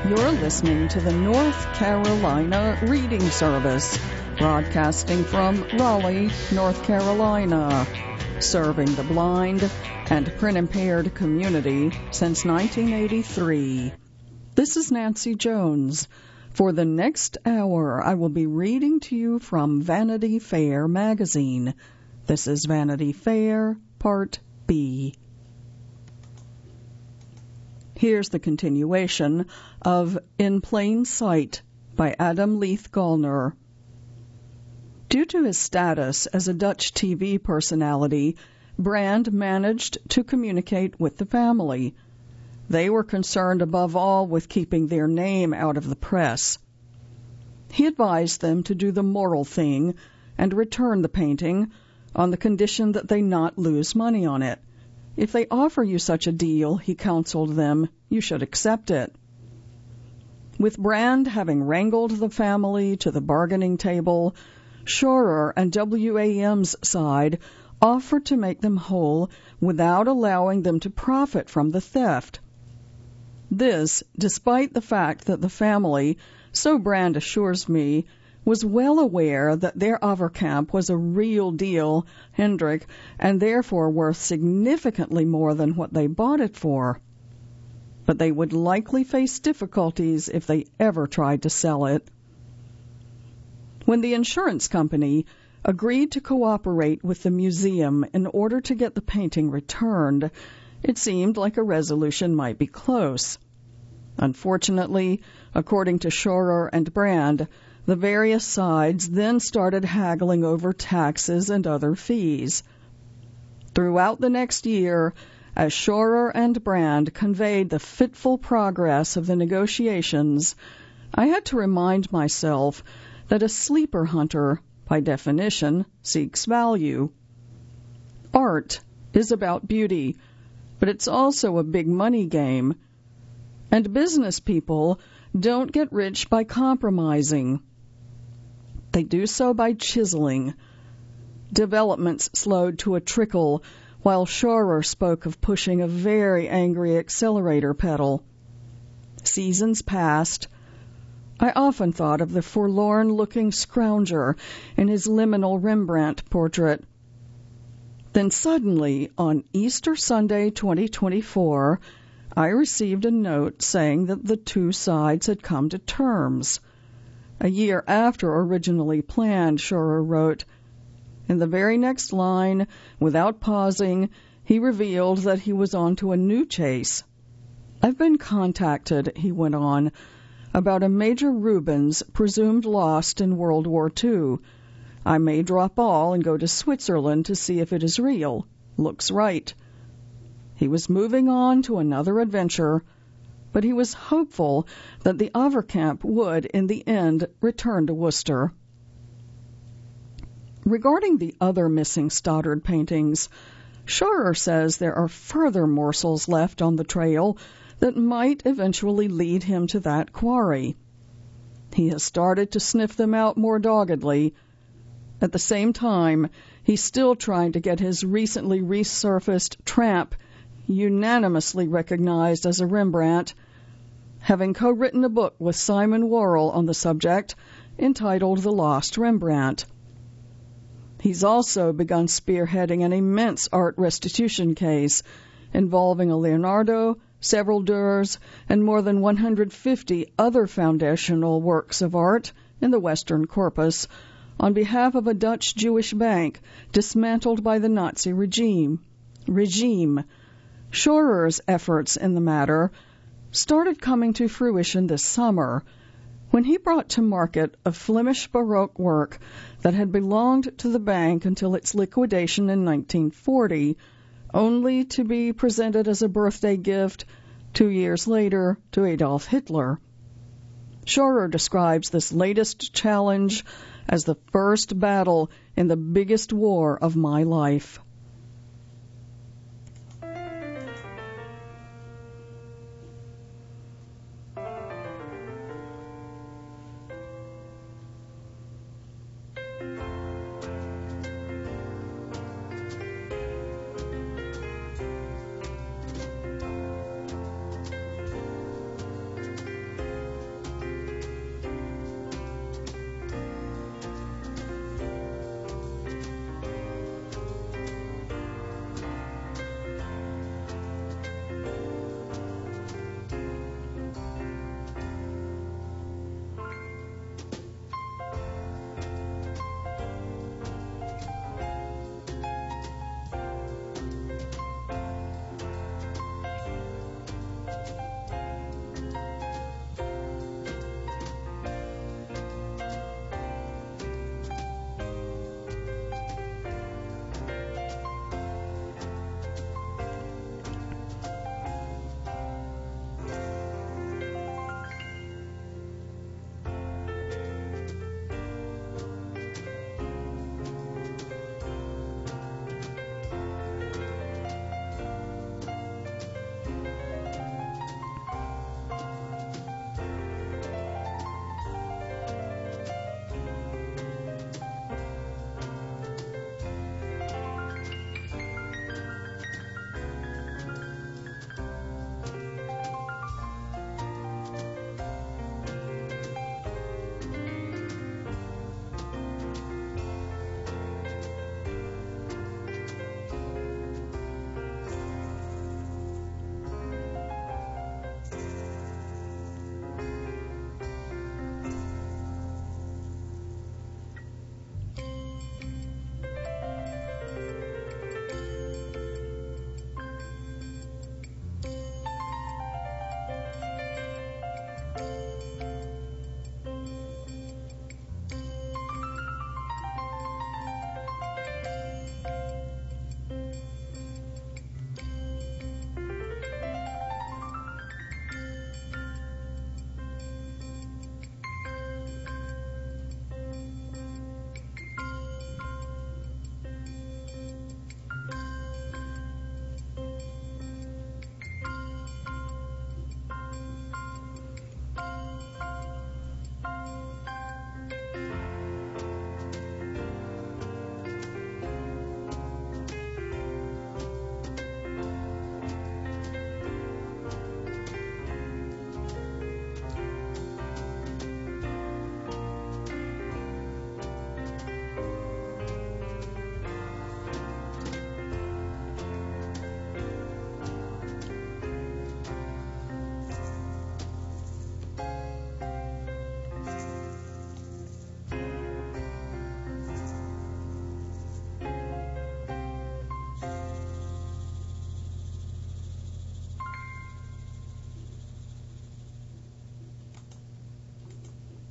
You're listening to the North Carolina Reading Service, broadcasting from Raleigh, North Carolina, serving the blind and print-impaired community since 1983. This is Nancy Jones. For the next hour, I will be reading to you from Vanity Fair magazine. This is Vanity Fair, Part B. Here's the continuation of In Plain Sight by Adam Leith Gallner. Due to his status as a Dutch TV personality, Brand managed to communicate with the family. They were concerned above all with keeping their name out of the press. He advised them to do the moral thing and return the painting on the condition that they not lose money on it. If they offer you such a deal, he counseled them, you should accept it. With Brand having wrangled the family to the bargaining table, Schorer and WAM's side offered to make them whole without allowing them to profit from the theft. This, despite the fact that the family, so Brand assures me, was well aware that their Overkamp was a real deal, Hendrick, and therefore worth significantly more than what they bought it for. But they would likely face difficulties if they ever tried to sell it. When the insurance company agreed to cooperate with the museum in order to get the painting returned, it seemed like a resolution might be close. Unfortunately, according to Schorer and Brand, the various sides then started haggling over taxes and other fees. Throughout the next year, as Schorer and Brand conveyed the fitful progress of the negotiations, I had to remind myself that a sleeper hunter, by definition, seeks value. Art is about beauty, but it's also a big money game. And business people don't get rich by compromising. They do so by chiseling. Developments slowed to a trickle, while Schorer spoke of pushing a very angry accelerator pedal. Seasons passed. I often thought of the forlorn-looking scrounger in his liminal Rembrandt portrait. Then suddenly, on Easter Sunday 2024, I received a note saying that the two sides had come to terms. A year after originally planned, Schorer wrote. In the very next line, without pausing, he revealed that he was on to a new chase. I've been contacted, he went on, about a Major Rubens presumed lost in World War II. I may drop all and go to Switzerland to see if it is real. Looks right. He was moving on to another adventure, but he was hopeful that the Overkamp would, in the end, return to Worcester. Regarding the other missing Stoddard paintings, Schorer says there are further morsels left on the trail that might eventually lead him to that quarry. He has started to sniff them out more doggedly. At the same time, he's still trying to get his recently resurfaced Tramp unanimously recognized as a Rembrandt, having co-written a book with Simon Worrell on the subject entitled The Lost Rembrandt. He's also begun spearheading an immense art restitution case involving a Leonardo, several Dürers, and more than 150 other foundational works of art in the Western Corpus on behalf of a Dutch Jewish bank dismantled by the Nazi regime. Schorer's efforts in the matter started coming to fruition this summer when he brought to market a Flemish Baroque work that had belonged to the bank until its liquidation in 1940, only to be presented as a birthday gift 2 years later to Adolf Hitler. Schorer describes this latest challenge as the first battle in the biggest war of my life.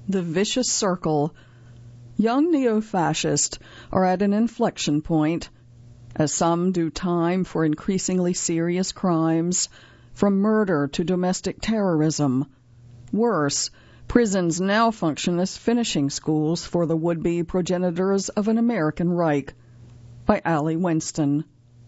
The vicious circle. Young neo-fascists are at an inflection point, as some do time for increasingly serious crimes, from murder to domestic terrorism. Worse, prisons now function as finishing schools for the would-be progenitors of an American Reich. By Allie Winston.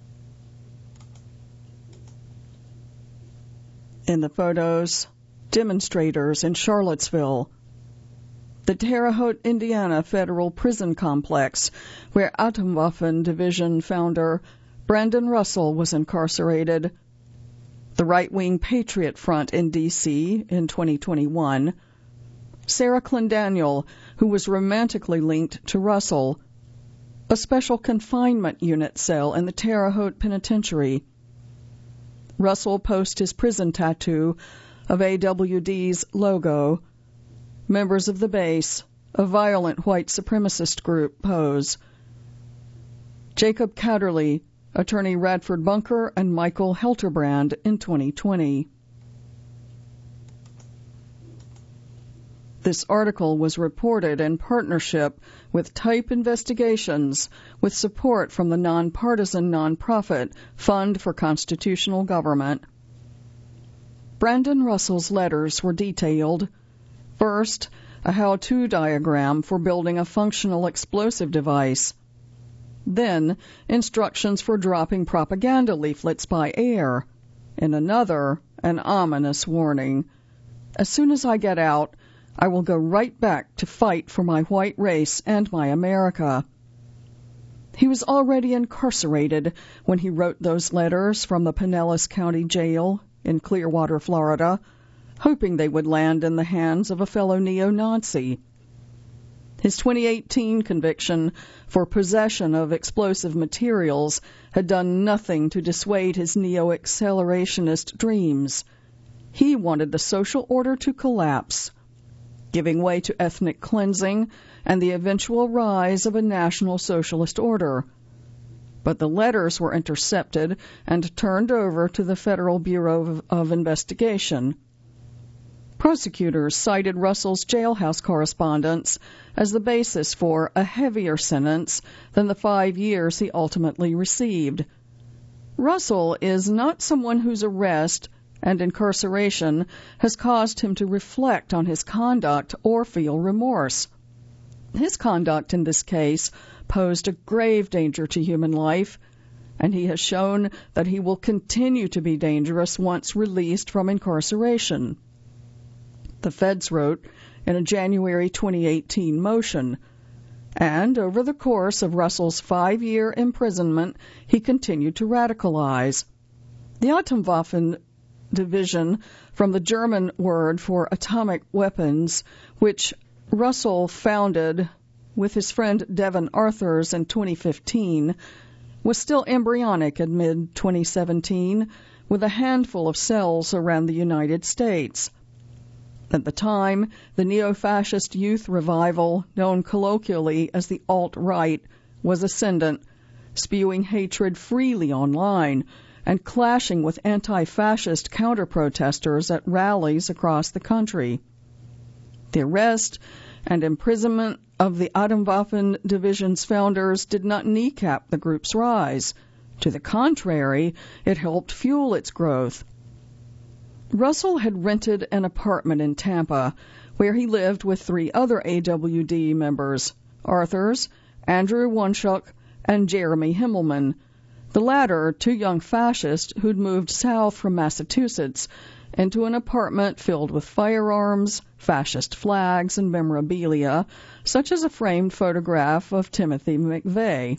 In the photos, demonstrators in Charlottesville. The Terre Haute, Indiana Federal Prison Complex, where Atomwaffen Division founder Brandon Russell was incarcerated. The right-wing Patriot Front in D.C. in 2021. Sarah Clendaniel, who was romantically linked to Russell. A special confinement unit cell in the Terre Haute Penitentiary. Russell posts his prison tattoo of AWD's logo. Members of the base, a violent white supremacist group, pose. Jacob Catterley, attorney Radford Bunker and Michael Helterbrand in 2020. This article was reported in partnership with Type Investigations, with support from the nonpartisan nonprofit Fund for Constitutional Government. Brandon Russell's letters were detailed. First, a how-to diagram for building a functional explosive device. Then, instructions for dropping propaganda leaflets by air. In another, an ominous warning. As soon as I get out, I will go right back to fight for my white race and my America. He was already incarcerated when he wrote those letters from the Pinellas County Jail in Clearwater, Florida, hoping they would land in the hands of a fellow neo-Nazi. His 2018 conviction for possession of explosive materials had done nothing to dissuade his neo-accelerationist dreams. He wanted the social order to collapse, giving way to ethnic cleansing and the eventual rise of a national socialist order. But the letters were intercepted and turned over to the Federal Bureau of Investigation. Prosecutors cited Russell's jailhouse correspondence as the basis for a heavier sentence than the 5 years he ultimately received. Russell is not someone whose arrest and incarceration has caused him to reflect on his conduct or feel remorse. His conduct in this case posed a grave danger to human life, and he has shown that he will continue to be dangerous once released from incarceration. The feds wrote in a January 2018 motion, and over the course of Russell's 5-year imprisonment, he continued to radicalize. The Atomwaffen Division, from the German word for atomic weapons, which Russell founded with his friend Devin Arthurs in 2015, was still embryonic in mid-2017, with a handful of cells around the United States. At the time, the neo-fascist youth revival, known colloquially as the alt-right, was ascendant, spewing hatred freely online and clashing with anti-fascist counter-protesters at rallies across the country. The arrest and imprisonment of the Atomwaffen Division's founders did not kneecap the group's rise. To the contrary, it helped fuel its growth. Russell had rented an apartment in Tampa, where he lived with 3 other AWD members, Arthurs, Andrew Wunschuk, and Jeremy Himmelman, the latter 2 young fascists who'd moved south from Massachusetts into an apartment filled with firearms, fascist flags, and memorabilia, such as a framed photograph of Timothy McVeigh.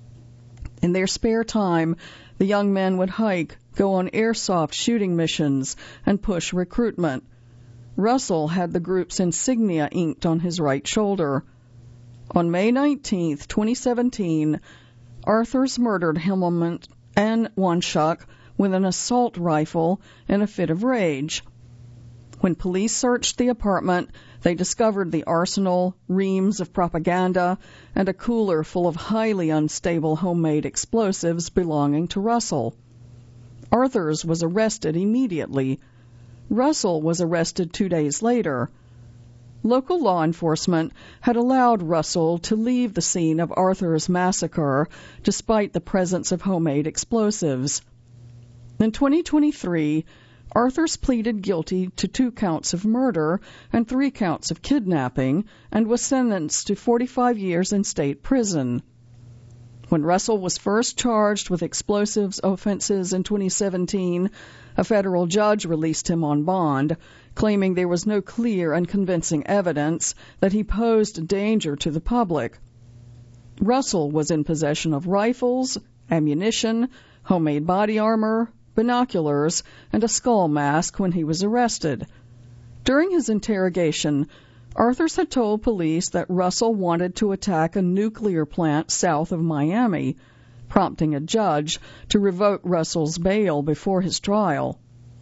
In their spare time, the young men would hike, go on airsoft shooting missions, and push recruitment. Russell had the group's insignia inked on his right shoulder. On May 19, 2017, Arthurs murdered Himmelman and Wunschuk with an assault rifle in a fit of rage. When police searched the apartment, they discovered the arsenal, reams of propaganda, and a cooler full of highly unstable homemade explosives belonging to Russell. Arthurs was arrested immediately. Russell was arrested 2 days later. local law enforcement had allowed Russell to leave the scene of Arthur's massacre despite the presence of homemade explosives. In 2023, Arthurs pleaded guilty to 2 counts of murder and 3 counts of kidnapping and was sentenced to 45 years in state prison. When Russell was first charged with explosives offenses in 2017, a federal judge released him on bond, claiming there was no clear and convincing evidence that he posed a danger to the public. Russell was in possession of rifles, ammunition, homemade body armor, binoculars, and a skull mask when he was arrested. During his interrogation, Arthurs had told police that Russell wanted to attack a nuclear plant south of Miami, prompting a judge to revoke Russell's bail before his trial.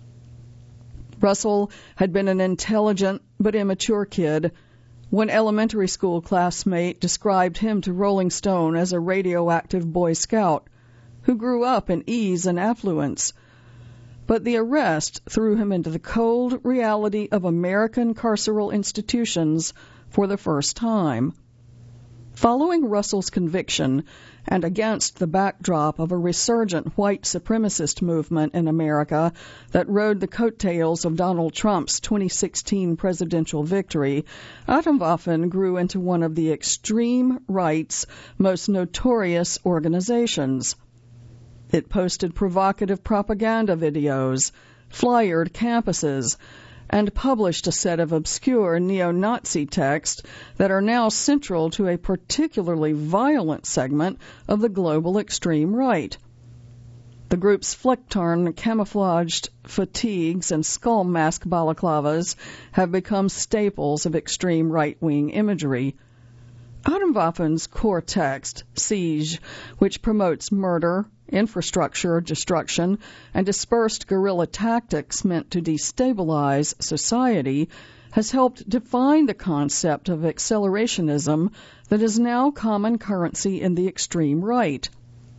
Russell had been an intelligent but immature kid. One elementary school classmate described him to Rolling Stone as a radioactive Boy Scout who grew up in ease and affluence. But the arrest threw him into the cold reality of American carceral institutions for the first time. Following Russell's conviction, and against the backdrop of a resurgent white supremacist movement in America that rode the coattails of Donald Trump's 2016 presidential victory, Atomwaffen grew into one of the extreme right's most notorious organizations. It posted provocative propaganda videos, flyered campuses, and published a set of obscure neo-Nazi texts that are now central to a particularly violent segment of the global extreme right. The group's flecktarn camouflaged fatigues and skull mask balaclavas have become staples of extreme right-wing imagery. Atomwaffen's core text, Siege, which promotes murder, infrastructure destruction, and dispersed guerrilla tactics meant to destabilize society, has helped define the concept of accelerationism that is now common currency in the extreme right.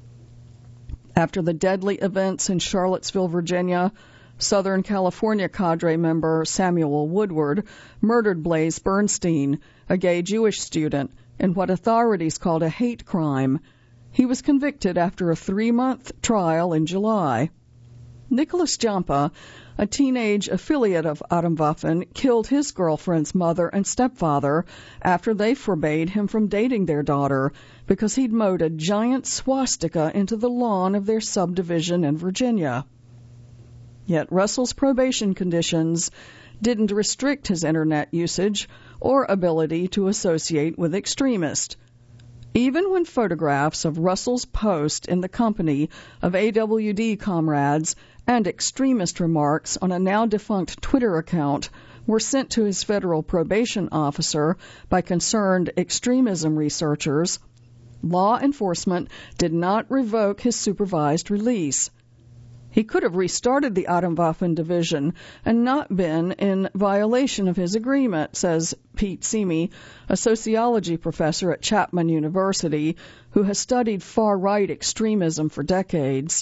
After the deadly events in Charlottesville, Virginia, Southern California cadre member Samuel Woodward murdered Blaze Bernstein, a gay Jewish student, in what authorities called a hate crime. He was convicted after a 3-month trial in July. Nicholas Jampa, a teenage affiliate of Atomwaffen, killed his girlfriend's mother and stepfather after they forbade him from dating their daughter because he'd mowed a giant swastika into the lawn of their subdivision in Virginia. Yet Russell's probation conditions didn't restrict his internet usage or ability to associate with extremists. Even when photographs of Russell's post in the company of AWD comrades and extremist remarks on a now-defunct Twitter account were sent to his federal probation officer by concerned extremism researchers, law enforcement did not revoke his supervised release. He could have restarted the Atomwaffen division and not been in violation of his agreement, says Pete Simi, a sociology professor at Chapman University who has studied far-right extremism for decades.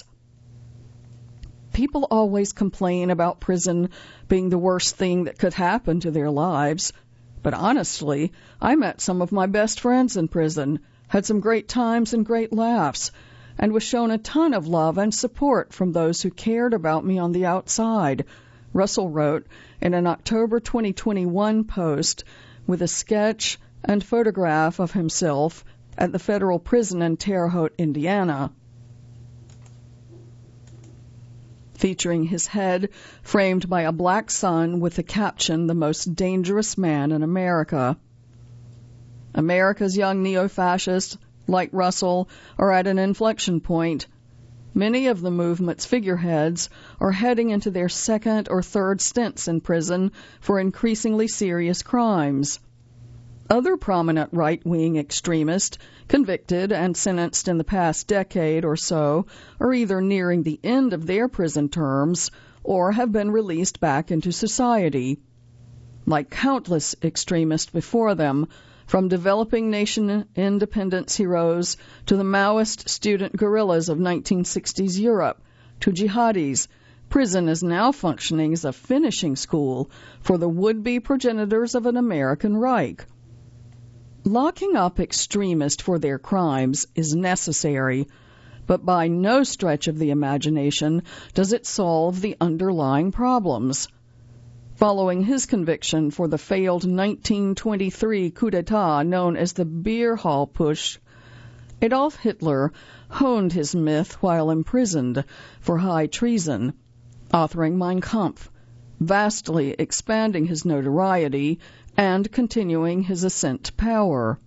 People always complain about prison being the worst thing that could happen to their lives. But honestly, I met some of my best friends in prison, had some great times and great laughs, and was shown a ton of love and support from those who cared about me on the outside, Russell wrote in an October 2021 post with a sketch and photograph of himself at the federal prison in Terre Haute, Indiana, featuring his head framed by a black sun with the caption, "The most dangerous man in America." America's young neo-fascists, like Russell, are at an inflection point. Many of the movement's figureheads are heading into their second or third stints in prison for increasingly serious crimes. Other prominent right-wing extremists, convicted and sentenced in the past decade or so, are either nearing the end of their prison terms or have been released back into society. Like countless extremists before them, from developing nation independence heroes to the Maoist student guerrillas of 1960s Europe, to jihadis, Prison is now functioning as a finishing school for the would-be progenitors of an American Reich. Locking up extremists for their crimes is necessary, but by no stretch of the imagination does it solve the underlying problems. Following his conviction for the failed 1923 coup d'etat known as the Beer Hall Putsch, Adolf Hitler honed his myth while imprisoned for high treason, authoring Mein Kampf, vastly expanding his notoriety and continuing his ascent to power.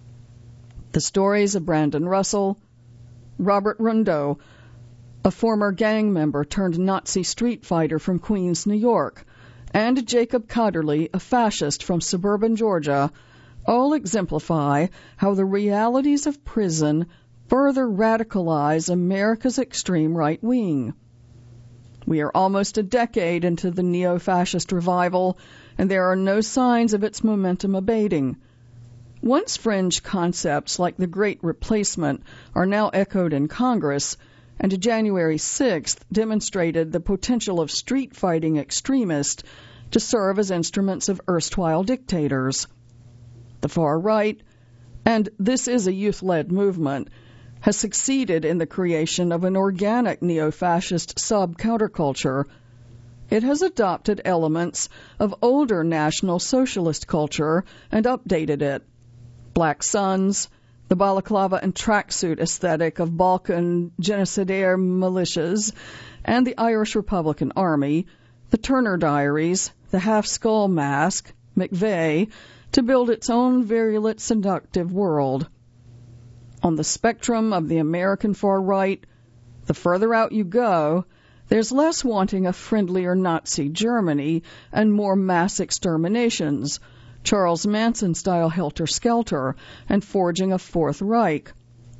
The stories of Brandon Russell, Robert Rondeau, a former gang member turned Nazi street fighter from Queens, New York, and Jacob Katterly, a fascist from suburban Georgia, all exemplify how the realities of prison further radicalize America's extreme right wing. We are almost a decade into the neo-fascist revival, and there are no signs of its momentum abating. Once fringe concepts like the Great Replacement are now echoed in Congress, and January 6th demonstrated the potential of street-fighting extremists to serve as instruments of erstwhile dictators. The far right, and this is a youth-led movement, has succeeded in the creation of an organic neo-fascist sub-counterculture. It has adopted elements of older National Socialist culture and updated it. Black Suns, the balaclava and tracksuit aesthetic of Balkan genocidaire militias, and the Irish Republican Army, the Turner Diaries, the half-skull mask, McVeigh, to build its own virulent, seductive world. On the spectrum of the American far right, the further out you go, there's less wanting a friendlier Nazi Germany and more mass exterminations, Charles Manson-style helter-skelter, and forging a Fourth Reich.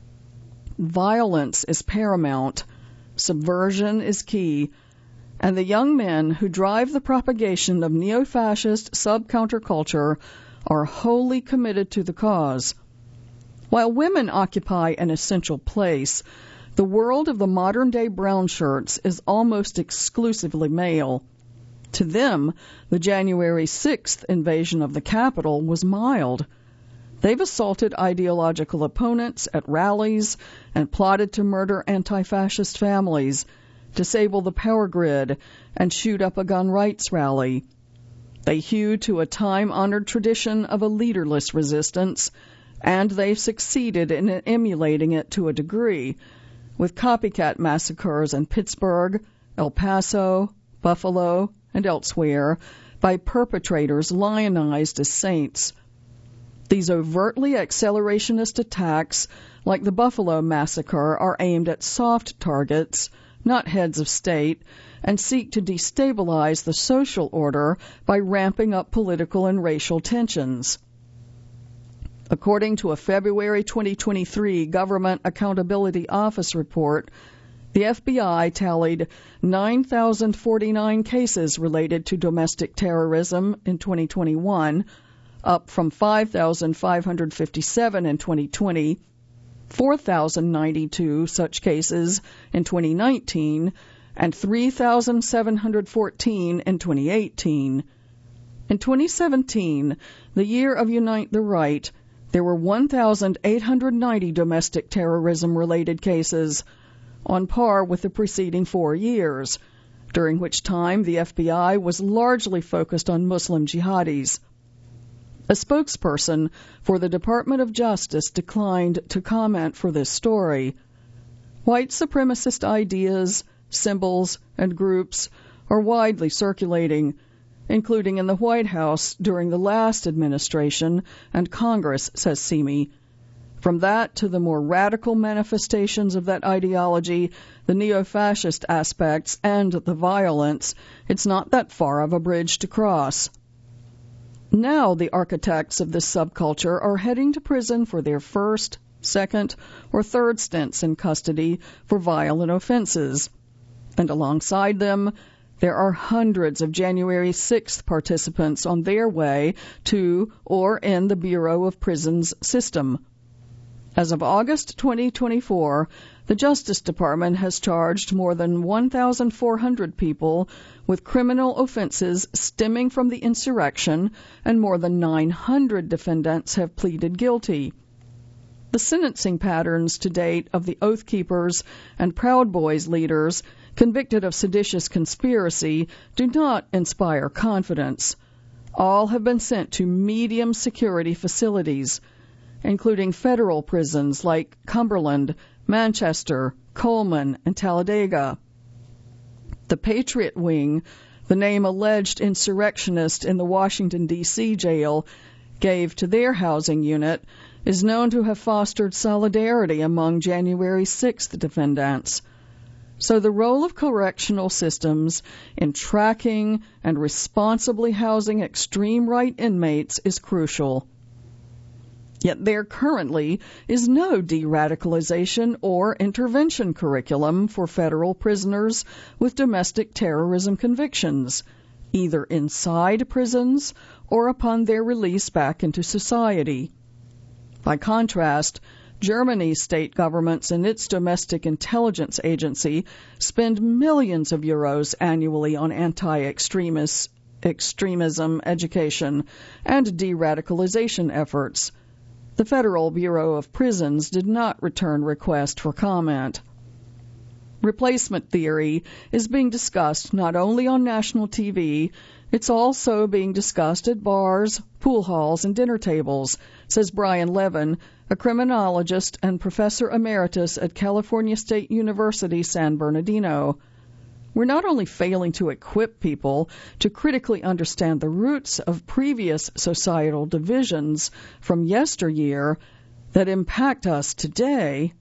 Violence is paramount, subversion is key, and the young men who drive the propagation of neo-fascist sub-counterculture are wholly committed to the cause. While women occupy an essential place, the world of the modern-day brown shirts is almost exclusively male. To them, the January 6th invasion of the Capitol was mild. They've assaulted ideological opponents at rallies and plotted to murder anti-fascist families, disable the power grid, and shoot up a gun rights rally. They hew to a time-honored tradition of a leaderless resistance, and they've succeeded in emulating it to a degree, with copycat massacres in Pittsburgh, El Paso, Buffalo, and elsewhere by perpetrators lionized as saints. These overtly accelerationist attacks, like the Buffalo massacre, are aimed at soft targets, not heads of state, and seek to destabilize the social order by ramping up political and racial tensions. According to a February 2023 Government Accountability Office report, the FBI tallied 9,049 cases related to domestic terrorism in 2021, up from 5,557 in 2020, 4,092 such cases in 2019, and 3,714 in 2018. In 2017, the year of Unite the Right, there were 1,890 domestic terrorism-related cases, on par with the preceding 4 years, during which time the FBI was largely focused on Muslim jihadis. A spokesperson for the Department of Justice declined to comment for this story. White supremacist ideas, symbols, and groups are widely circulating, including in the White House during the last administration and Congress, says Simi. From that to the more radical manifestations of that ideology, the neo-fascist aspects, and the violence, it's not that far of a bridge to cross. Now the architects of this subculture are heading to prison for their first, second, or third stints in custody for violent offenses. And alongside them, there are hundreds of January 6th participants on their way to or in the Bureau of Prisons system. As of August 2024, the Justice Department has charged more than 1,400 people with criminal offenses stemming from the insurrection, and more than 900 defendants have pleaded guilty. The sentencing patterns to date of the Oath Keepers and Proud Boys leaders convicted of seditious conspiracy do not inspire confidence. All have been sent to medium security facilities, including federal prisons like Cumberland, Manchester, Coleman, and Talladega. The Patriot Wing, the name alleged insurrectionist in the Washington, D.C. jail gave to their housing unit, is known to have fostered solidarity among January 6th defendants. So the role of correctional systems in tracking and responsibly housing extreme right inmates is crucial. Yet there currently is no de-radicalization or intervention curriculum for federal prisoners with domestic terrorism convictions, either inside prisons or upon their release back into society. By contrast, Germany's state governments and its domestic intelligence agency spend millions of euros annually on anti-extremism education and de-radicalization efforts. The Federal Bureau of Prisons did not return request for comment. Replacement theory is being discussed not only on national TV, it's also being discussed at bars, pool halls, and dinner tables, says Brian Levin, a criminologist and professor emeritus at California State University, San Bernardino. We're not only failing to equip people to critically understand the roots of previous societal divisions from yesteryear that impact us today,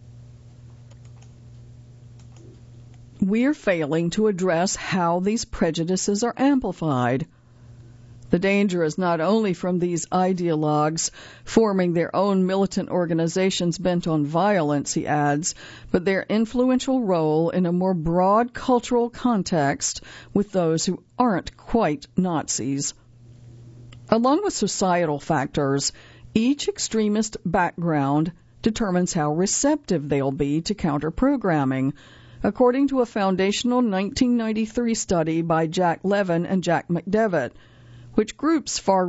we're failing to address how these prejudices are amplified. The danger is not only from these ideologues forming their own militant organizations bent on violence, he adds, but their influential role in a more broad cultural context with those who aren't quite Nazis. Along with societal factors, each extremist background determines how receptive they'll be to counter-programming, according to a foundational 1993 study by Jack Levin and Jack McDevitt, which groups far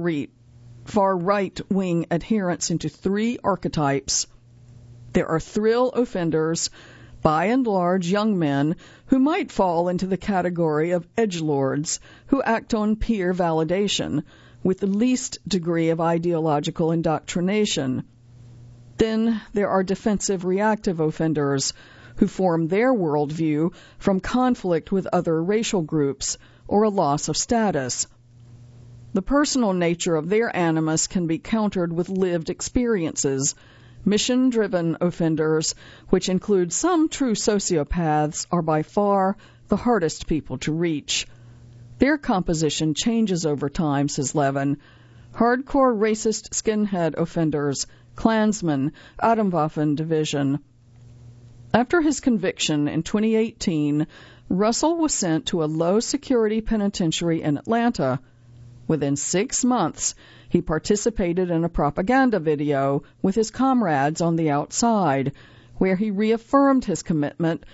right-wing adherents into three archetypes. There are thrill offenders, by and large young men, who might fall into the category of edgelords, who act on peer validation, with the least degree of ideological indoctrination. Then there are defensive reactive offenders, who form their worldview from conflict with other racial groups or a loss of status. The personal nature of their animus can be countered with lived experiences. Mission-driven offenders, which include some true sociopaths, are by far the hardest people to reach. Their composition changes over time, says Levin. Hardcore racist skinhead offenders, Klansmen, Atomwaffen Division. After his conviction in 2018, Russell was sent to a low-security penitentiary in Atlanta. Within 6 months, he participated in a propaganda video with his comrades on the outside, where he reaffirmed his commitment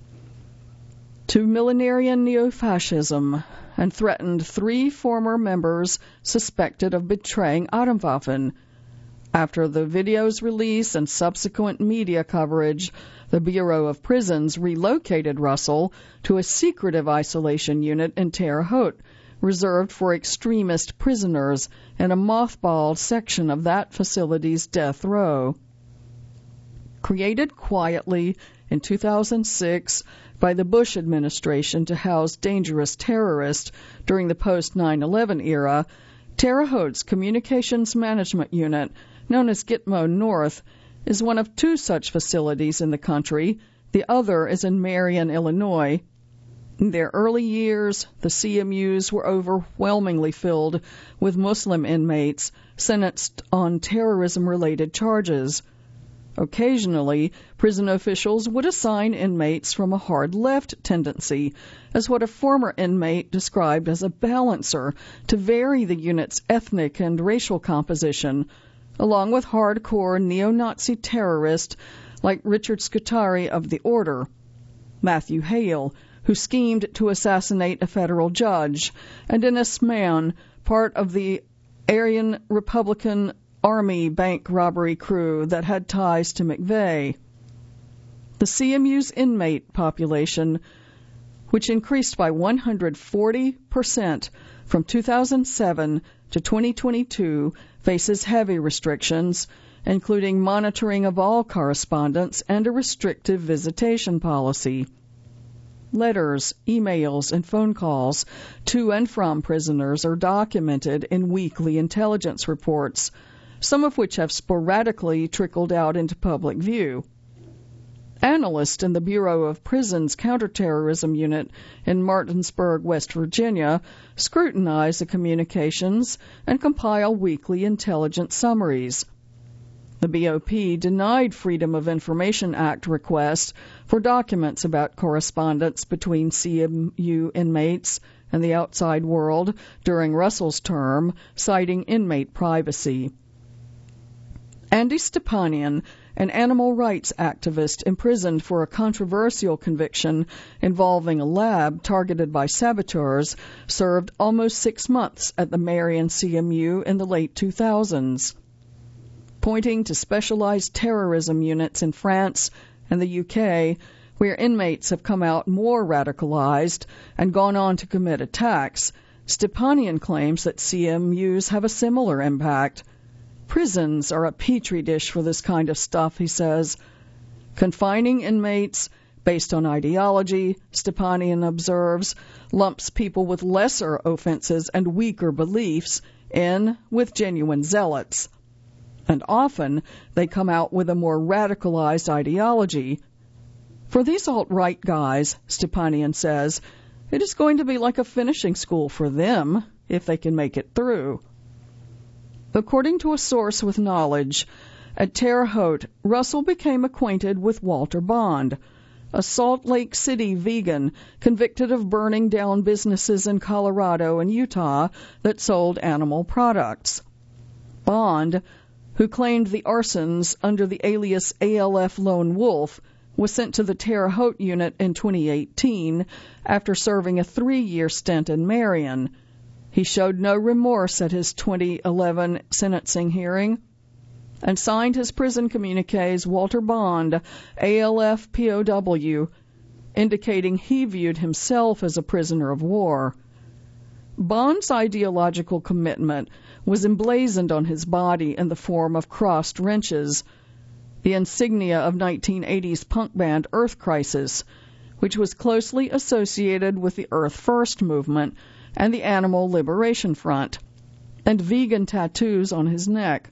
to millenarian neo-fascism and threatened 3 former members suspected of betraying Atomwaffen. After the video's release and subsequent media coverage, the Bureau of Prisons relocated Russell to a secretive isolation unit in Terre Haute, reserved for extremist prisoners in a mothballed section of that facility's death row. Created quietly in 2006 by the Bush administration to house dangerous terrorists during the post-9/11 era, Terre Haute's Communications Management Unit, known as Gitmo North, is one of 2 such facilities in the country. The other is in Marion, Illinois. In their early years, the CMUs were overwhelmingly filled with Muslim inmates sentenced on terrorism-related charges. Occasionally, prison officials would assign inmates from a hard left tendency as what a former inmate described as a balancer to vary the unit's ethnic and racial composition, along with hardcore neo-Nazi terrorists like Richard Scutari of the Order, Matthew Hale, who schemed to assassinate a federal judge, and Dennis Mann, part of the Aryan Republican Army bank robbery crew that had ties to McVeigh. The CMU's inmate population, which increased by 140% from 2007 to 2022, faces heavy restrictions, including monitoring of all correspondence and a restrictive visitation policy. Letters, emails, and phone calls to and from prisoners are documented in weekly intelligence reports, some of which have sporadically trickled out into public view. Analysts in the Bureau of Prisons Counterterrorism Unit in Martinsburg, West Virginia, scrutinize the communications and compile weekly intelligence summaries. The BOP denied Freedom of Information Act requests for documents about correspondence between CMU inmates and the outside world during Russell's term, citing inmate privacy. Andy Stepanian, an animal rights activist imprisoned for a controversial conviction involving a lab targeted by saboteurs, served almost 6 months at the Marion CMU in the late 2000s. Pointing to specialized terrorism units in France and the UK, where inmates have come out more radicalized and gone on to commit attacks, Stepanian claims that CMUs have a similar impact. Prisons are a petri dish for this kind of stuff, he says. Confining inmates based on ideology, Stepanian observes, lumps people with lesser offenses and weaker beliefs in with genuine zealots. And often they come out with a more radicalized ideology. For these alt-right guys, Stepanian says, it is going to be like a finishing school for them if they can make it through. According to a source with knowledge, at Terre Haute, Russell became acquainted with Walter Bond, a Salt Lake City vegan convicted of burning down businesses in Colorado and Utah that sold animal products. Bond, who claimed the arsons under the alias ALF Lone Wolf, was sent to the Terre Haute unit in 2018 after serving a 3-year stint in Marion. He showed no remorse at his 2011 sentencing hearing and signed his prison communiques Walter Bond, ALF POW, indicating he viewed himself as a prisoner of war. Bond's ideological commitment was emblazoned on his body in the form of crossed wrenches, the insignia of 1980s punk band Earth Crisis, which was closely associated with the Earth First movement and the Animal Liberation Front, and vegan tattoos on his neck.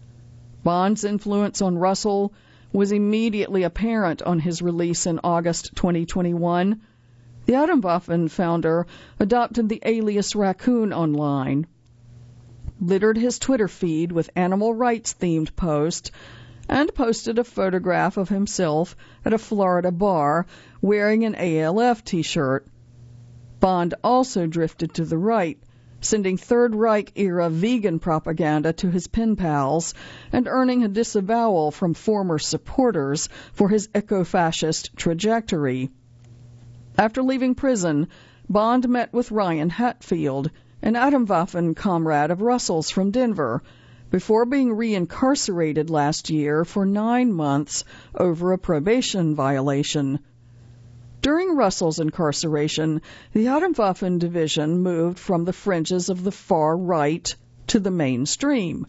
Bond's influence on Russell was immediately apparent on his release in August 2021. The Atomwaffen founder adopted the alias Raccoon online, littered his Twitter feed with animal rights-themed posts, and posted a photograph of himself at a Florida bar wearing an ALF t-shirt. Bond also drifted to the right, sending Third Reich-era vegan propaganda to his pen pals and earning a disavowal from former supporters for his eco-fascist trajectory. After leaving prison, Bond met with Ryan Hatfield, an Atomwaffen comrade of Russell's from Denver, before being reincarcerated last year for 9 months over a probation violation. During Russell's incarceration, the Atomwaffen division moved from the fringes of the far right to the mainstream.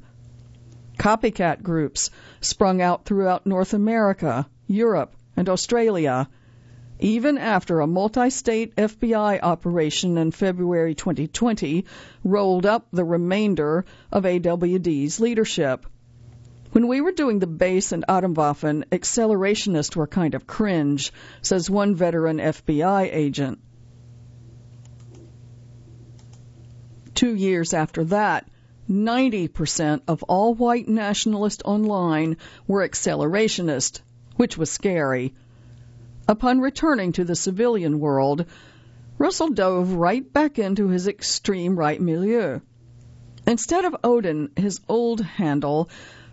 Copycat groups sprung out throughout North America, Europe, and Australia, even after a multi-state FBI operation in February 2020 rolled up the remainder of AWD's leadership. When we were doing the base and Atomwaffen, accelerationists were kind of cringe, says one veteran FBI agent. 2 years after that, 90% of all white nationalists online were accelerationist, which was scary. Upon returning to the civilian world, Russell dove right back into his extreme right milieu. Instead of Odin, his old handle,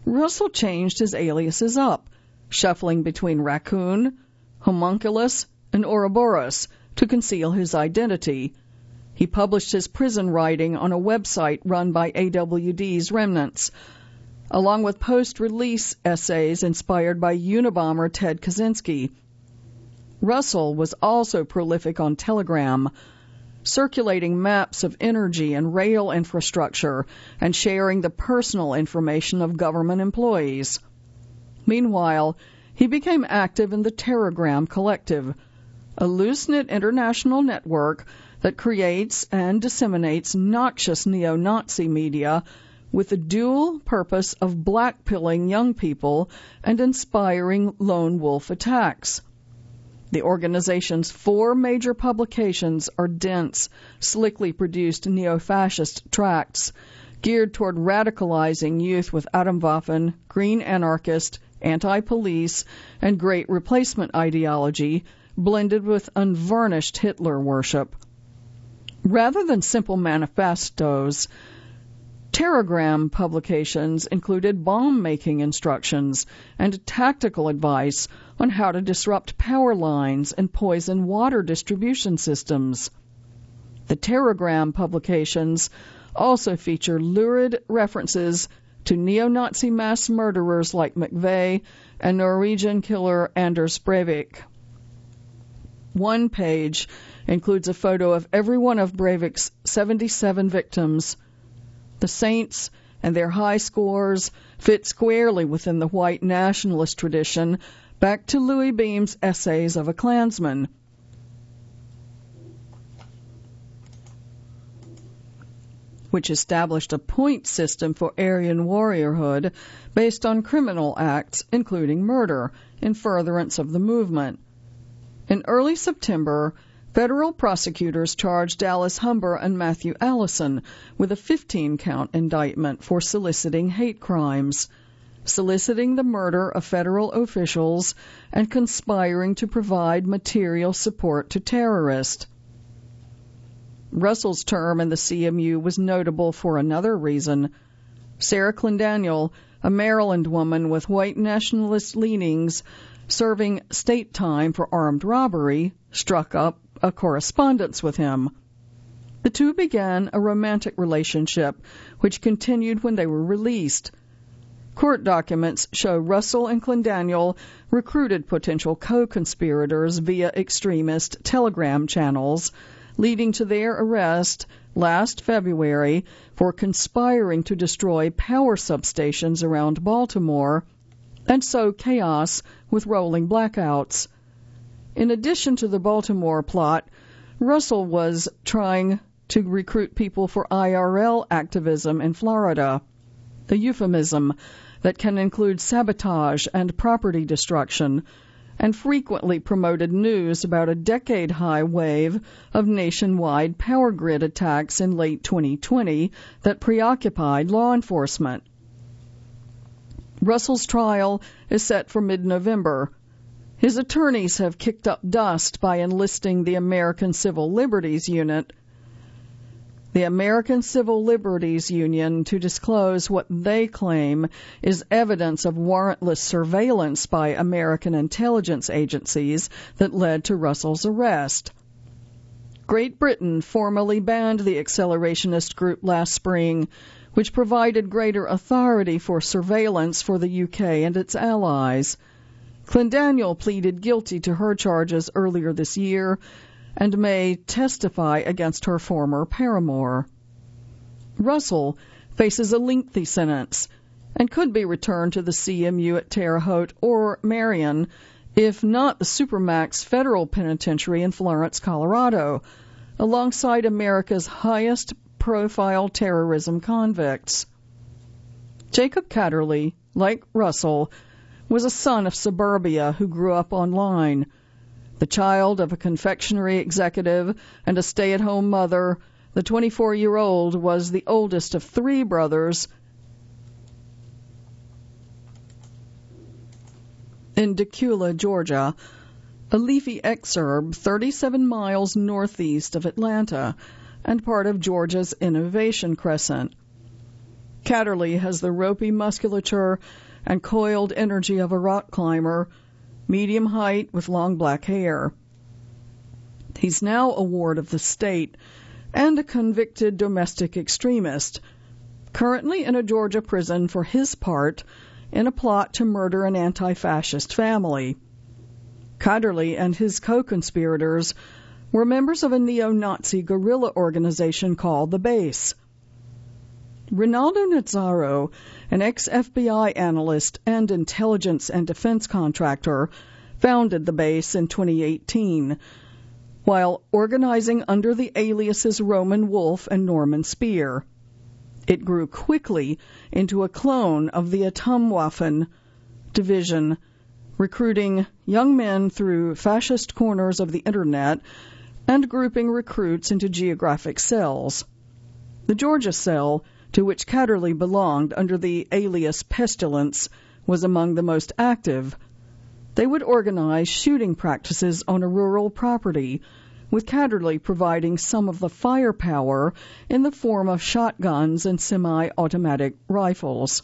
Russell changed his aliases up, shuffling between Raccoon, Homunculus, and Ouroboros to conceal his identity. He published his prison writing on a website run by AWD's remnants, along with post-release essays inspired by Unabomber Ted Kaczynski. Russell was also prolific on Telegram, circulating maps of energy and rail infrastructure and sharing the personal information of government employees. Meanwhile, he became active in the Terragram Collective, a loose-knit international network that creates and disseminates noxious neo-Nazi media with the dual purpose of blackpilling young people and inspiring lone wolf attacks. The organization's 4 major publications are dense, slickly produced neo-fascist tracts geared toward radicalizing youth with Atomwaffen, green anarchist, anti-police, and great replacement ideology blended with unvarnished Hitler worship. Rather than simple manifestos, Terragram publications included bomb-making instructions and tactical advice on how to disrupt power lines and poison water distribution systems. The Terragram publications also feature lurid references to neo-Nazi mass murderers like McVeigh and Norwegian killer Anders Breivik. One page includes a photo of every one of Breivik's 77 victims. The saints and their high scores fit squarely within the white nationalist tradition back to Louis Beam's Essays of a Klansman. Which established a point system for Aryan warriorhood based on criminal acts, including murder, in furtherance of the movement. In early September, federal prosecutors charged Dallas Humber and Matthew Allison with a 15-count indictment for soliciting hate crimes, soliciting the murder of federal officials, and conspiring to provide material support to terrorists. Russell's term in the CMU was notable for another reason. Sarah Clendaniel, a Maryland woman with white nationalist leanings, serving state time for armed robbery, struck up a correspondence with him. The two began a romantic relationship, which continued when they were released. Court documents show Russell and Clendaniel recruited potential co-conspirators via extremist Telegram channels, leading to their arrest last February for conspiring to destroy power substations around Baltimore and sow chaos with rolling blackouts. In addition to the Baltimore plot, Russell was trying to recruit people for IRL activism in Florida, the euphemism that can include sabotage and property destruction, and frequently promoted news about a decade-high wave of nationwide power grid attacks in late 2020 that preoccupied law enforcement. Russell's trial is set for mid-November. His attorneys have kicked up dust by enlisting the American Civil Liberties Unit, the American Civil Liberties Union, to disclose what they claim is evidence of warrantless surveillance by American intelligence agencies that led to Russell's arrest. Great Britain formally banned the accelerationist group last spring, which provided greater authority for surveillance for the UK and its allies. Clendaniel pleaded guilty to her charges earlier this year and may testify against her former paramour. Russell faces a lengthy sentence and could be returned to the CMU at Terre Haute or Marion, if not the Supermax Federal Penitentiary in Florence, Colorado, alongside America's highest profile terrorism convicts. Jacob Catterley, like Russell, was a son of suburbia who grew up online. The child of a confectionery executive and a stay-at-home mother, the 24-year-old was the oldest of 3 brothers. In Decula, Georgia, a leafy exurb 37 miles northeast of Atlanta and part of Georgia's Innovation Crescent. Catterley has the ropey musculature and coiled energy of a rock climber, medium height with long black hair. He's now a ward of the state and a convicted domestic extremist, currently in a Georgia prison for his part in a plot to murder an anti-fascist family. Kadderly and his co-conspirators were members of a neo-Nazi guerrilla organization called the Base. Rinaldo Nazzaro, an ex-FBI analyst and intelligence and defense contractor, founded the Base in 2018, while organizing under the aliases Roman Wolf and Norman Spear. It grew quickly into a clone of the Atomwaffen division, recruiting young men through fascist corners of the Internet and grouping recruits into geographic cells. The Georgia cell, to which Kadderly belonged under the alias Pestilence, was among the most active. They would organize shooting practices on a rural property, with Kadderly providing some of the firepower in the form of shotguns and semi-automatic rifles.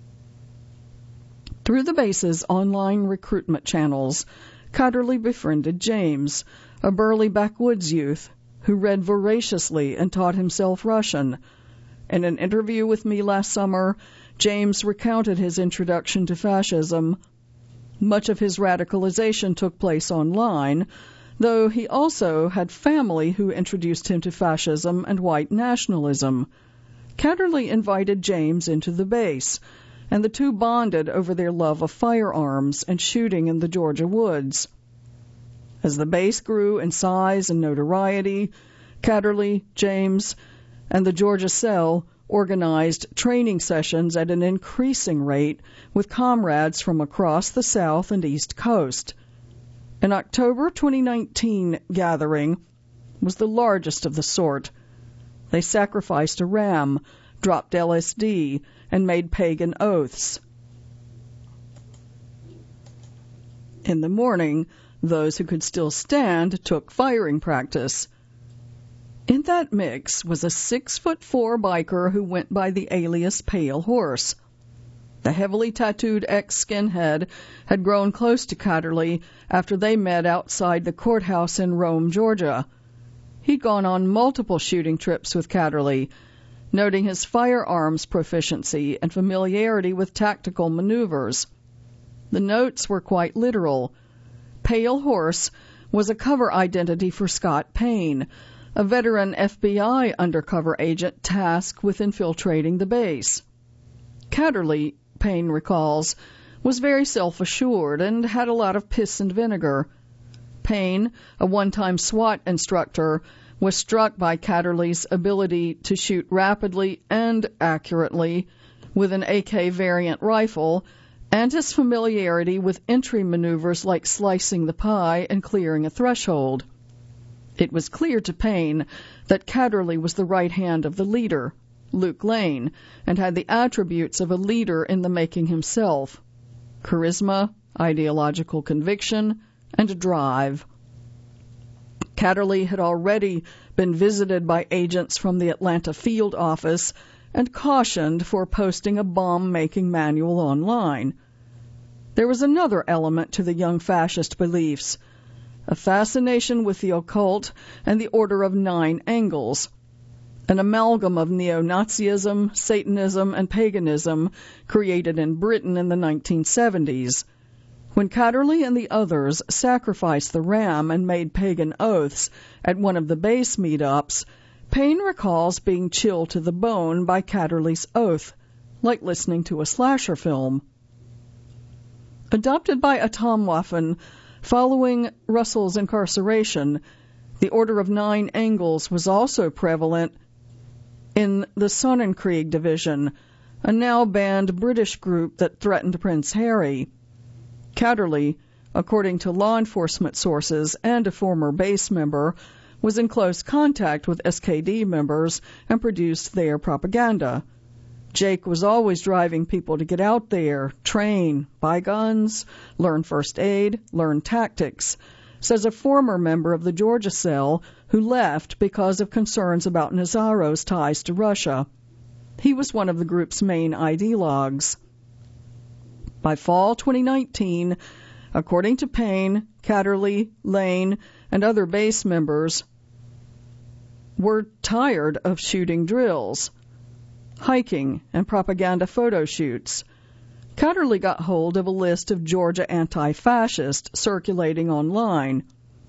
Through the base's online recruitment channels, Kadderly befriended James, a burly backwoods youth who read voraciously and taught himself Russian. In an interview with me last summer, James recounted his introduction to fascism. Much of his radicalization took place online, though he also had family who introduced him to fascism and white nationalism. Kadderly invited James into the base, and the two bonded over their love of firearms and shooting in the Georgia woods. As the base grew in size and notoriety, Kadderly, James, and the Georgia cell organized training sessions at an increasing rate with comrades from across the South and East Coast. An October 2019 gathering was the largest of the sort. They sacrificed a ram, dropped LSD, and made pagan oaths. In the morning, those who could still stand took firing practice. In that mix was a 6'4" biker who went by the alias Pale Horse. The heavily tattooed ex-skinhead had grown close to Kadderly after they met outside the courthouse in Rome, Georgia. He'd gone on multiple shooting trips with Kadderly, noting his firearms proficiency and familiarity with tactical maneuvers. The notes were quite literal. Pale Horse was a cover identity for Scott Payne, a veteran FBI undercover agent tasked with infiltrating the base. Kadderly, Payne recalls, was very self-assured and had a lot of piss and vinegar. Payne, a one-time SWAT instructor, was struck by Kadderly's ability to shoot rapidly and accurately with an AK variant rifle, and his familiarity with entry maneuvers like slicing the pie and clearing a threshold. It was clear to Payne that Kadderly was the right hand of the leader, Luke Lane, and had the attributes of a leader in the making himself: charisma, ideological conviction, and drive. Kadderly had already been visited by agents from the Atlanta field office and cautioned for posting a bomb-making manual online. There was another element to the young fascist beliefs: a fascination with the occult and the Order of Nine Angles, an amalgam of neo-Nazism, Satanism, and paganism created in Britain in the 1970s. When Kadderly and the others sacrificed the ram and made pagan oaths at one of the base meetups, Payne recalls being chilled to the bone by Kadderly's oath, like listening to a slasher film. Adopted by Atomwaffen following Russell's incarceration, the Order of Nine Angles was also prevalent in the Sonnenkrieg Division, a now-banned British group that threatened Prince Harry. Kadderly, according to law enforcement sources and a former base member, was in close contact with SKD members and produced their propaganda. Jake was always driving people to get out there, train, buy guns, learn first aid, learn tactics, says a former member of the Georgia cell who left because of concerns about Nazzaro's ties to Russia. He was one of the group's main ideologues. By fall 2019, according to Payne, Catterley, Lane, and other base members, were tired of shooting drills, hiking, and propaganda photo shoots. Catterley got hold of a list of Georgia anti-fascists circulating online.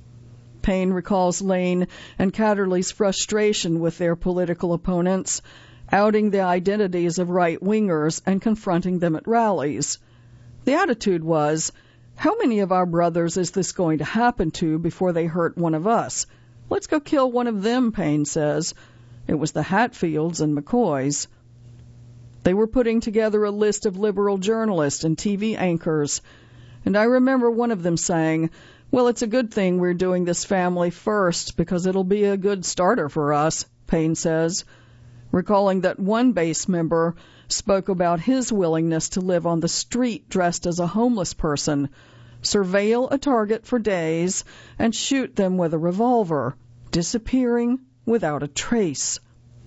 Payne recalls Lane and Catterley's frustration with their political opponents, outing the identities of right-wingers and confronting them at rallies. The attitude was, how many of our brothers is this going to happen to before they hurt one of us? Let's go kill one of them, Payne says. It was the Hatfields and McCoys. They were putting together a list of liberal journalists and TV anchors, and I remember one of them saying, well, it's a good thing we're doing this family first because it'll be a good starter for us, Payne says, recalling that one base member spoke about his willingness to live on the street dressed as a homeless person, surveil a target for days, and shoot them with a revolver, disappearing without a trace.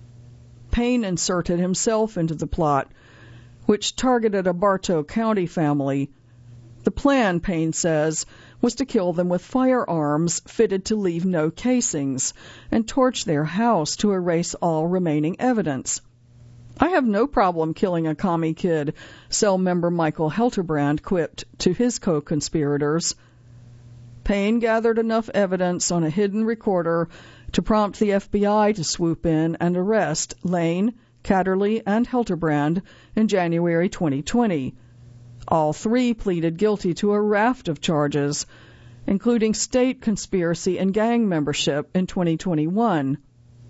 Payne inserted himself into the plot, which targeted a Bartow County family. The plan, Payne says, was to kill them with firearms fitted to leave no casings and torch their house to erase all remaining evidence. I have no problem killing a commie kid, cell member Michael Helterbrand quipped to his co-conspirators. Payne gathered enough evidence on a hidden recorder to prompt the FBI to swoop in and arrest Lane, Catterley, and Helterbrand in January 2020. All three pleaded guilty to a raft of charges, including state conspiracy and gang membership in 2021.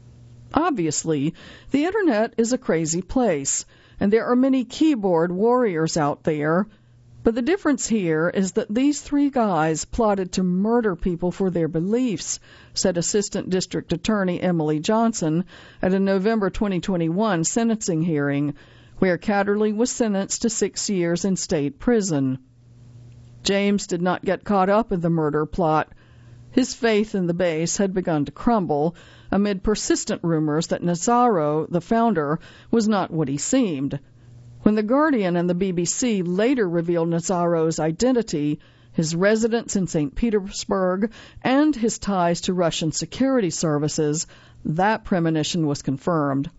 Obviously, the Internet is a crazy place, and there are many keyboard warriors out there, but the difference here is that these three guys plotted to murder people for their beliefs, said Assistant District Attorney Emily Johnson at a November 2021 sentencing hearing, where Catterley was sentenced to 6 years in state prison. James did not get caught up in the murder plot. His faith in the base had begun to crumble amid persistent rumors that Nazzaro, the founder, was not what he seemed. When The Guardian and the BBC later revealed Nazzaro's identity, his residence in St. Petersburg, and his ties to Russian security services, that premonition was confirmed.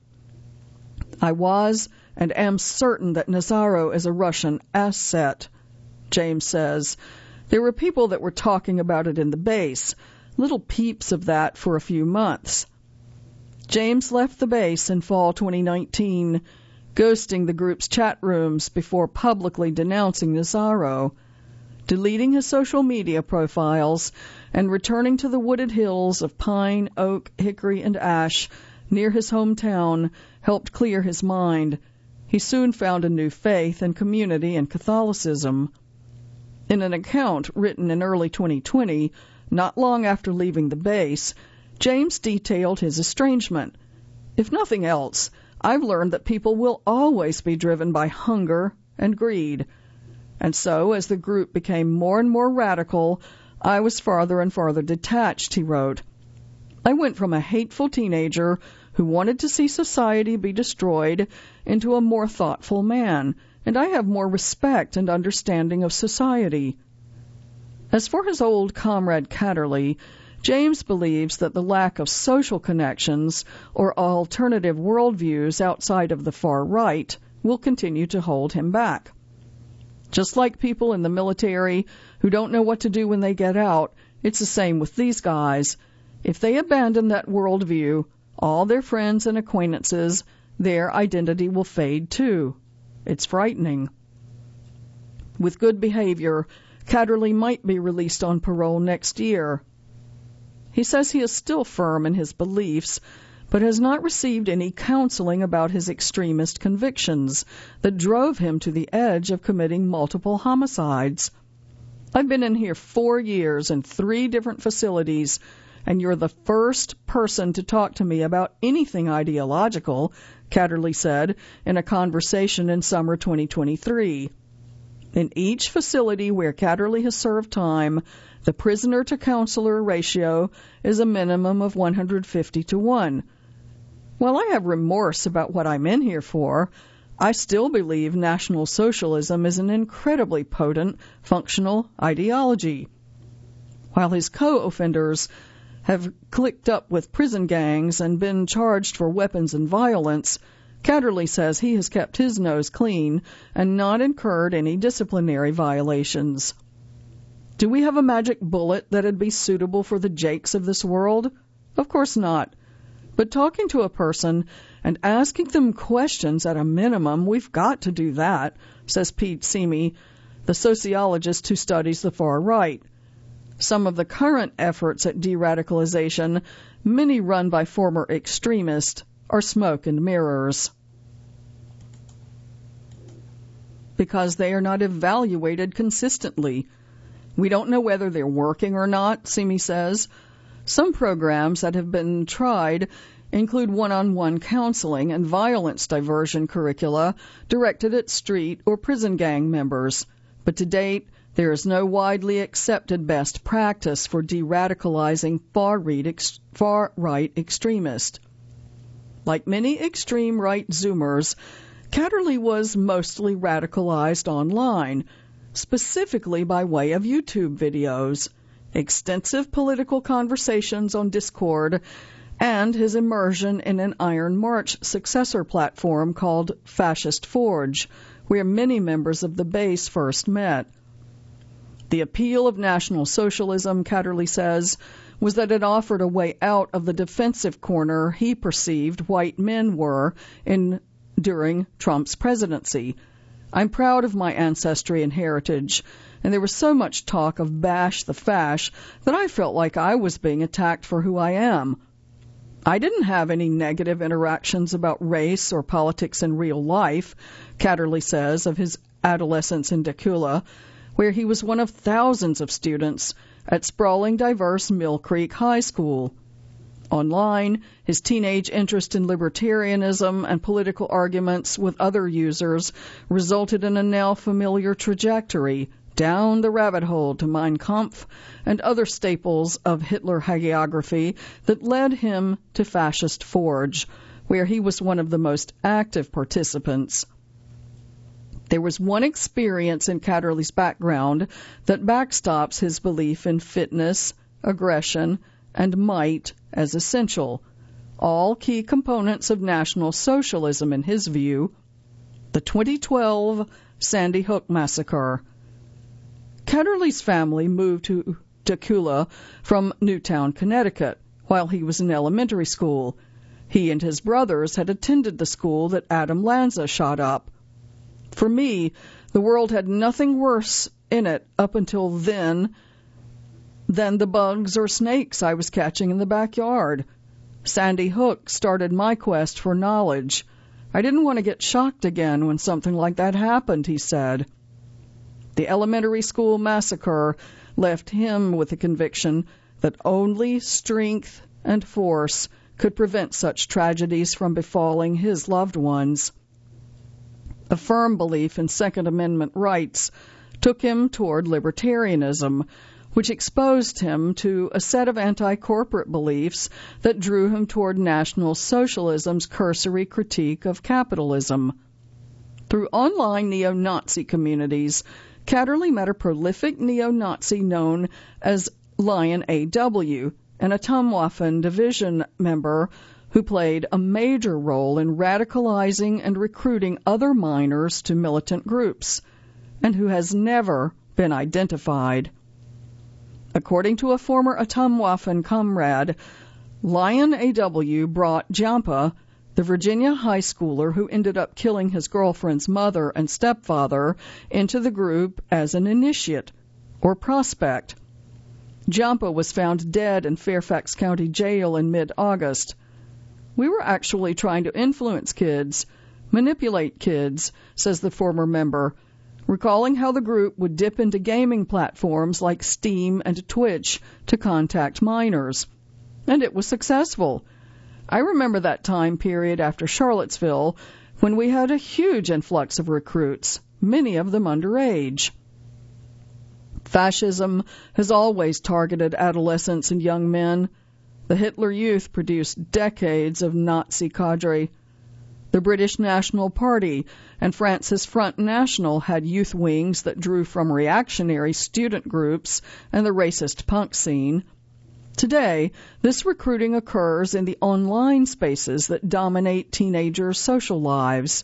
I was and am certain that Nazzaro is a Russian asset, James says. There were people that were talking about it in the base, little peeps of that for a few months. James left the base in fall 2019, ghosting the group's chat rooms before publicly denouncing Nazzaro, deleting his social media profiles, and returning to the wooded hills of pine, oak, hickory, and ash near his hometown helped clear his mind. He soon found a new faith and community in Catholicism. In an account written in early 2020, not long after leaving the base, James detailed his estrangement. If nothing else, I've learned that people will always be driven by hunger and greed. And so, as the group became more and more radical, I was farther and farther detached, he wrote. I went from a hateful teenager who wanted to see society be destroyed into a more thoughtful man, and I have more respect and understanding of society. As for his old comrade Catterley, James believes that the lack of social connections or alternative worldviews outside of the far right will continue to hold him back. Just like people in the military who don't know what to do when they get out, it's the same with these guys. If they abandon that worldview, all their friends and acquaintances, their identity will fade too. It's frightening. With good behavior, Catterley might be released on parole next year. He says he is still firm in his beliefs, but has not received any counseling about his extremist convictions that drove him to the edge of committing multiple homicides. I've been in here 4 years in 3 different facilities, and you're the first person to talk to me about anything ideological, Catterley said in a conversation in summer 2023. In each facility where Catterley has served time, the prisoner-to-counselor ratio is a minimum of 150 to 1. While I have remorse about what I'm in here for, I still believe National Socialism is an incredibly potent, functional ideology. While his co-offenders have clicked up with prison gangs and been charged for weapons and violence, Catterley says he has kept his nose clean and not incurred any disciplinary violations. Do we have a magic bullet that'd be suitable for the Jakes of this world? Of course not. But talking to a person and asking them questions at a minimum, we've got to do that, says Pete Simi, the sociologist who studies the far right. Some of the current efforts at de-radicalization, many run by former extremists, are smoke and mirrors. Because they are not evaluated consistently. We don't know whether they're working or not, Simi says. Some programs that have been tried include one-on-one counseling and violence diversion curricula directed at street or prison gang members. But to date, there is no widely accepted best practice for de-radicalizing far-right extremists. Like many extreme right Zoomers, Catterley was mostly radicalized online, specifically by way of YouTube videos, extensive political conversations on Discord, and his immersion in an Iron March successor platform called Fascist Forge, where many members of the base first met. The appeal of National Socialism, Catterley says, was that it offered a way out of the defensive corner he perceived white men were in during Trump's presidency. I'm proud of my ancestry and heritage, and there was so much talk of bash the fash that I felt like I was being attacked for who I am. I didn't have any negative interactions about race or politics in real life, Catterley says of his adolescence in Decula, where he was one of thousands of students at sprawling, diverse Mill Creek High School. Online, his teenage interest in libertarianism and political arguments with other users resulted in a now familiar trajectory down the rabbit hole to Mein Kampf and other staples of Hitler hagiography that led him to Fascist Forge, where he was one of the most active participants. There was one experience in Catterley's background that backstops his belief in fitness, aggression, and might as essential, all key components of National Socialism in his view: the 2012 Sandy Hook Massacre. Catterley's family moved to Decula from Newtown, Connecticut, while he was in elementary school. He and his brothers had attended the school that Adam Lanza shot up. For me, the world had nothing worse in it up until then than the bugs or snakes I was catching in the backyard. Sandy Hook started my quest for knowledge. I didn't want to get shocked again when something like that happened, he said. The elementary school massacre left him with the conviction that only strength and force could prevent such tragedies from befalling his loved ones. A firm belief in Second Amendment rights took him toward libertarianism, which exposed him to a set of anti-corporate beliefs that drew him toward National Socialism's cursory critique of capitalism. Through online neo-Nazi communities, Catterley met a prolific neo-Nazi known as Lion A.W., an Atomwaffen division member who played a major role in radicalizing and recruiting other minors to militant groups, and who has never been identified. According to a former Atomwaffen comrade, Lion A.W. brought Jampa, the Virginia high schooler who ended up killing his girlfriend's mother and stepfather, into the group as an initiate, or prospect. Jampa was found dead in Fairfax County Jail in mid-August. We were actually trying to influence kids, manipulate kids, says the former member, recalling how the group would dip into gaming platforms like Steam and Twitch to contact minors. And it was successful. I remember that time period after Charlottesville when we had a huge influx of recruits, many of them underage. Fascism has always targeted adolescents and young men. The Hitler Youth produced decades of Nazi cadre. The British National Party and France's Front National had youth wings that drew from reactionary student groups and the racist punk scene. Today, this recruiting occurs in the online spaces that dominate teenagers' social lives.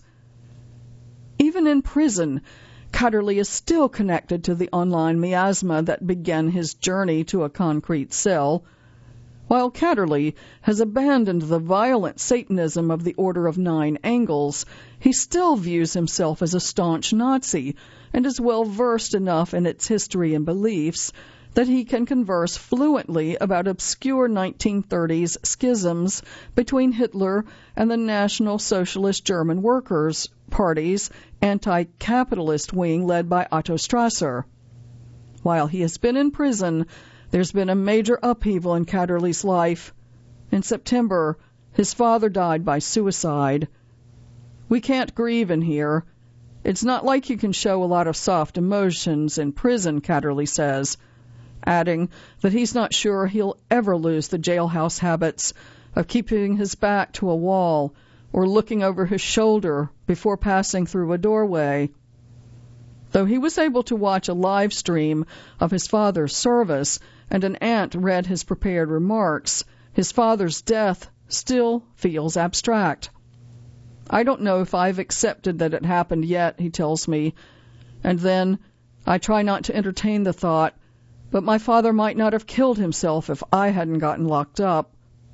Even in prison, Catterley is still connected to the online miasma that began his journey to a concrete cell. While Catterley has abandoned the violent Satanism of the Order of Nine Angles, he still views himself as a staunch Nazi and is well versed enough in its history and beliefs that he can converse fluently about obscure 1930s schisms between Hitler and the National Socialist German Workers' Party's anti-capitalist wing led by Otto Strasser. While he has been in prison, there's been a major upheaval in Catterley's life. In September, his father died by suicide. We can't grieve in here. It's not like you can show a lot of soft emotions in prison, Catterley says, adding that he's not sure he'll ever lose the jailhouse habits of keeping his back to a wall or looking over his shoulder before passing through a doorway. Though he was able to watch a live stream of his father's service and an aunt read his prepared remarks, his father's death still feels abstract. I don't know if I've accepted that it happened yet, he tells me, and then I try not to entertain the thought, but my father might not have killed himself if I hadn't gotten locked up.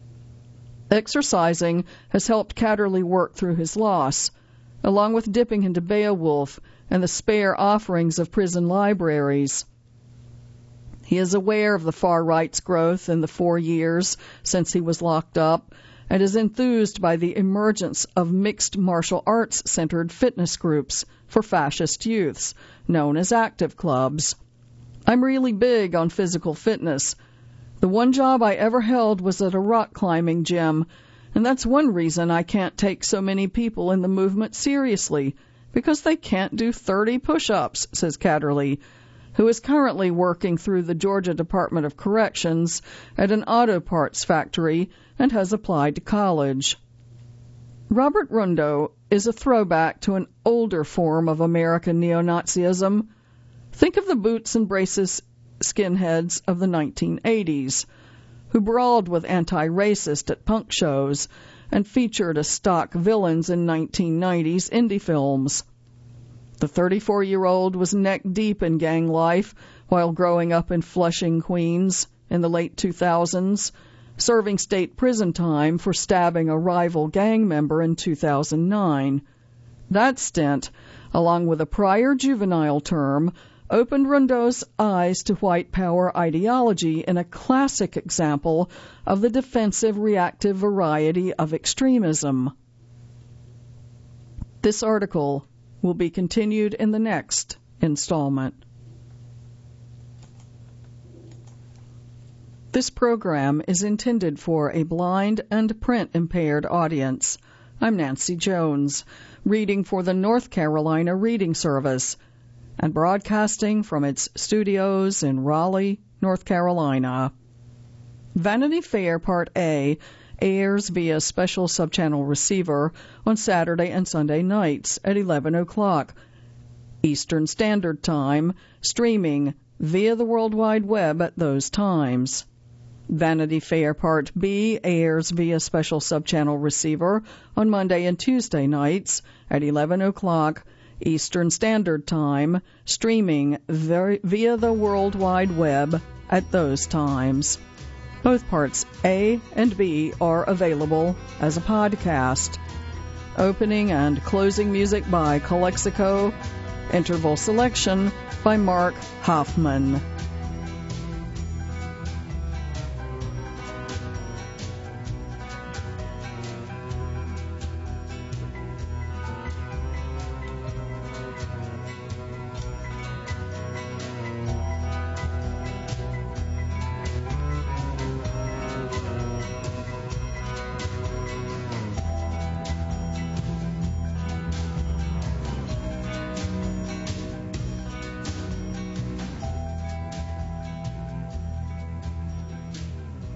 Exercising has helped Catterley work through his loss, along with dipping into Beowulf and the spare offerings of prison libraries. He is aware of the far right's growth in the 4 years since he was locked up and is enthused by the emergence of mixed martial arts-centered fitness groups for fascist youths, known as active clubs. I'm really big on physical fitness. The one job I ever held was at a rock climbing gym, and that's one reason I can't take so many people in the movement seriously, because they can't do 30 push-ups, says Catterley, who is currently working through the Georgia Department of Corrections at an auto parts factory and has applied to college. Robert Rundo is a throwback to an older form of American neo-Nazism. Think of the boots and braces skinheads of the 1980s, who brawled with anti-racist at punk shows and featured as stock villains in 1990s indie films. The 34-year-old was neck-deep in gang life while growing up in Flushing, Queens in the late 2000s, serving state prison time for stabbing a rival gang member in 2009. That stint, along with a prior juvenile term, opened Rundo's eyes to white power ideology in a classic example of the defensive reactive variety of extremism. This article will be continued in the next installment. This program is intended for a blind and print-impaired audience. I'm Nancy Jones, reading for the North Carolina Reading Service, and broadcasting from its studios in Raleigh, North Carolina. Vanity Fair Part A airs via special subchannel receiver on Saturday and Sunday nights at 11 o'clock Eastern Standard Time, streaming via the World Wide Web at those times. Vanity Fair Part B airs via special subchannel receiver on Monday and Tuesday nights at 11 o'clock Eastern Standard Time, streaming via the World Wide Web at those times. Both parts A and B are available as a podcast. Opening and closing music by Calexico. Interval selection by Mark Hoffman.